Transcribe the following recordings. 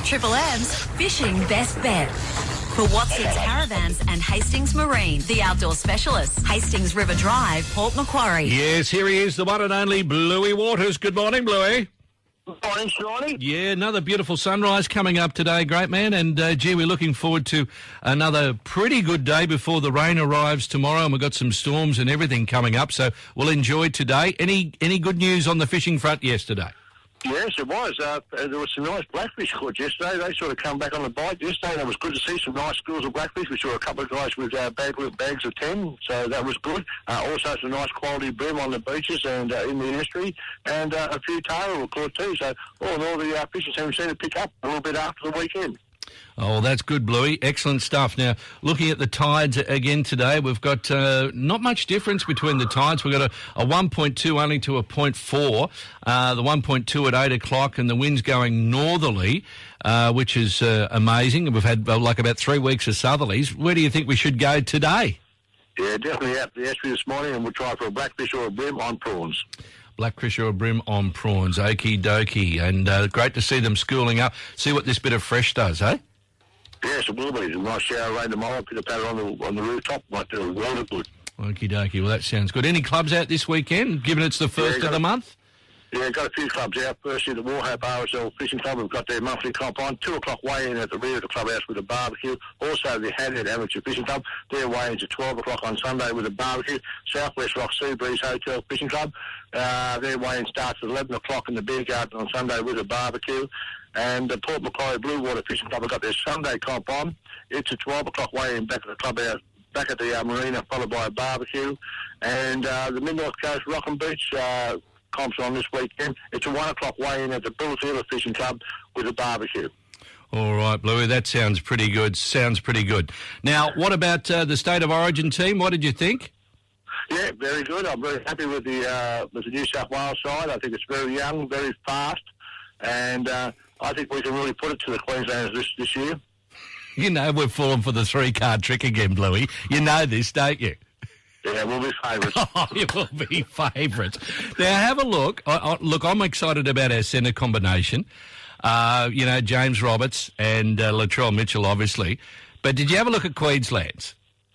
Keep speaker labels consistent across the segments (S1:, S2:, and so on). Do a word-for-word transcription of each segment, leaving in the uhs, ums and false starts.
S1: Triple M's Fishing Best Bet. For Watson's Caravans and Hastings Marine, the outdoor specialists. Hastings River Drive, Port Macquarie.
S2: Yes, here he is, the one and only Bluey Waters. Good morning, Bluey.
S3: Good morning, Shawnee.
S2: Yeah, another beautiful sunrise coming up today, great man. And, uh, gee, we're looking forward to another pretty good day before the rain arrives tomorrow, and we've got some storms and everything coming up, so we'll enjoy today. Any any good news on the fishing front yesterday?
S3: Yes, it was. Uh, there was some nice blackfish caught yesterday. They sort of come back on the bite yesterday, and it was good to see some nice schools of blackfish. We saw a couple of guys with uh, bag, bags of ten, so that was good. Uh, also, some nice quality bream on the beaches and uh, in the estuary, and uh, a few tailor were caught too. So all in all, the uh, fishing team seemed to pick up a little bit after the weekend.
S2: Oh, that's good, Bluey. Excellent stuff. Now, looking at the tides again today, we've got uh, not much difference between the tides. We've got a, a one point two only to a point four. Uh, the one point two at eight o'clock, and the wind's going northerly, uh, which is uh, amazing. We've had uh, like about three weeks of southerlies. Where do you think we should go today?
S3: Yeah, definitely out the estuary this morning, and we'll try for a blackfish or a bream on prawns.
S2: Blackfish or a bream on prawns. Okie dokie. And uh, great to see them schooling up. See what this bit of fresh does, eh?
S3: Yes, it will be. A nice shower rain tomorrow, pitter patter on the on the rooftop. Might do a world of good.
S2: Okie dokie. Well, that sounds good. Any clubs out this weekend, given it's the first
S3: yeah,
S2: of the
S3: a,
S2: month?
S3: Yeah, got a few clubs out. Firstly, the Warhope R S L Fishing Club have got their monthly comp on. Two o'clock weigh-in at the rear of the clubhouse with a barbecue. Also, the Hadhead Amateur Fishing Club, their weigh-ins at twelve o'clock on Sunday with a barbecue. Southwest Rock Sea Breeze Hotel Fishing Club, uh, their weigh-in starts at eleven o'clock in the beer garden on Sunday with a barbecue. And the Port Macquarie Blue Water Fishing Club have got their Sunday comp on. It's a twelve o'clock weigh-in back at the clubhouse, back at the uh, marina, followed by a barbecue. And uh, the Mid-North Coast Rock and Beach uh, comps on this weekend. It's a one o'clock weigh-in at the Bullfielder Fishing Club with a barbecue.
S2: All right, Bluey, that sounds pretty good. Sounds pretty good. Now, what about uh, the State of Origin team? What did you think?
S3: Yeah, very good. I'm very happy with the uh, with the New South Wales side. I think it's very young, very fast, and uh, I think we can really put it to the Queenslanders this, this year.
S2: You know we're falling for the three-card trick again, Bluey. You know this, don't you?
S3: Yeah, we'll be favourites.
S2: Oh, you will be favourites. Now, have a look. I, I, look, I'm excited about our centre combination. Uh, you know, James Roberts and uh, Latrell Mitchell, obviously. But did you have a look at Queensland's?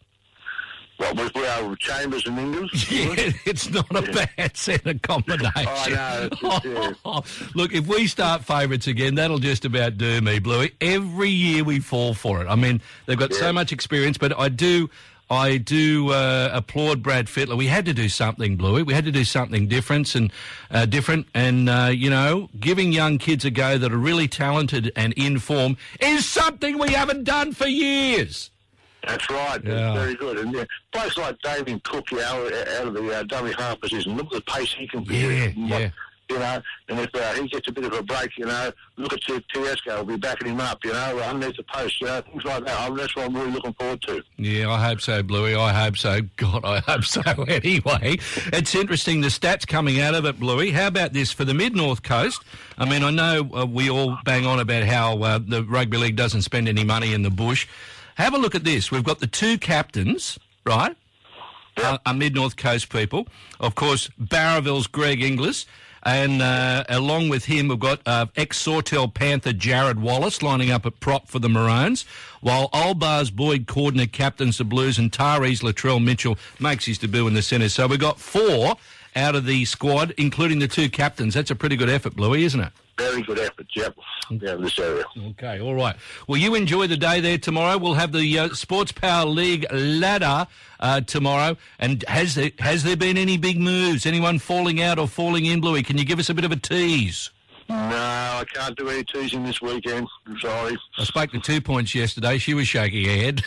S3: What, with uh, Chambers and Ingles?
S2: Yeah, it's not a
S3: yeah.
S2: bad centre combination.
S3: Oh, no. It's just, yeah.
S2: oh, look, if we start favourites again, that'll just about do me, Bluey. Every year we fall for it. I mean, they've got yeah. so much experience, but I do... I do uh, applaud Brad Fittler. We had to do something, Bluey. We had to do something different and uh, different, and uh, you know, giving young kids a go that are really talented and in form is something we haven't done for years.
S3: That's right.
S2: Yeah.
S3: That's very good. And yeah, players like Damien Cook, you know, out of the uh, dummy half position, look at the pace he can be.
S2: Yeah, yeah.
S3: You know, and if uh, he gets a bit of a break, you know, look at Tedesco, we'll be backing him up, you know, underneath the post, you know, things like that. I mean, that's what I'm really looking forward to.
S2: Yeah, I hope so, Bluey. I hope so. God, I hope so anyway. It's interesting, the stats coming out of it, Bluey. How about this for the Mid-North Coast? I mean, I know uh, we all bang on about how uh, the Rugby League doesn't spend any money in the bush. Have a look at this. We've got the two captains, right,
S3: Yep.
S2: uh, are Mid-North Coast people. Of course, Barraville's Greg Inglis. And uh, along with him, we've got uh, ex-Sawtell Panther Jared Wallace lining up at prop for the Maroons, while Old Bar's Boyd Cordner captains the Blues, and Tyrese Latrell Mitchell makes his debut in the centre. So we've got four out of the squad, including the two captains. That's a pretty good effort, Bluey, isn't it?
S3: Very good effort, yep, down this area.
S2: Okay, all right. Well, you enjoy the day there tomorrow. We'll have the uh, Sports Power League ladder uh, tomorrow. And has there, has there been any big moves? Anyone falling out or falling in, Bluey? Can you give us a bit of a tease?
S3: No, I can't do any teasing this weekend. I'm sorry.
S2: I spoke to Two Points yesterday. She was shaking her head.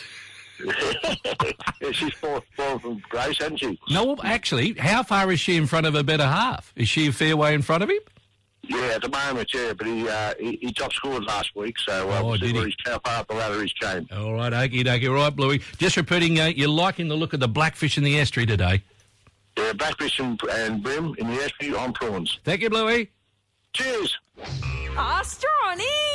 S3: Yeah, she's fallen from grace, hasn't she?
S2: No, actually, how far is she in front of her better half? Is she a fair way in front of him?
S3: Yeah, at the moment, yeah, but he uh, he, he top scored last week, so uh,
S2: Oh,
S3: we'll see
S2: did
S3: where
S2: he?
S3: he's how far up the ladder he's came.
S2: All right, okie dokie. All right, Bluey. Just repeating, uh, you're liking the look of the blackfish in the estuary today.
S3: Yeah, blackfish and, and brim in the estuary on prawns.
S2: Thank you, Bluey.
S3: Cheers.
S1: Aw, Strawny!